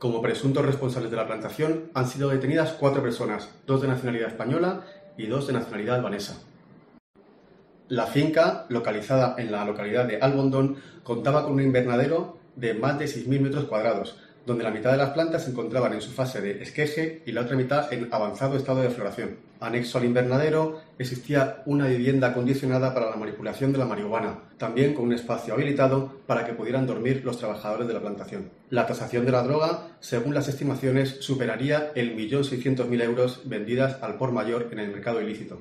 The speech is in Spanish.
Como presuntos responsables de la plantación han sido detenidas 4 personas, 2 de nacionalidad española y 2 de nacionalidad albanesa. La finca, localizada en la localidad de Albondón, contaba con un invernadero de más de 6.000 metros cuadrados, donde la mitad de las plantas se encontraban en su fase de esqueje y la otra mitad en avanzado estado de floración. Anexo al invernadero existía una vivienda acondicionada para la manipulación de la marihuana, también con un espacio habilitado para que pudieran dormir los trabajadores de la plantación. La tasación de la droga, según las estimaciones, superaría el 1.600.000 euros vendidas al por mayor en el mercado ilícito.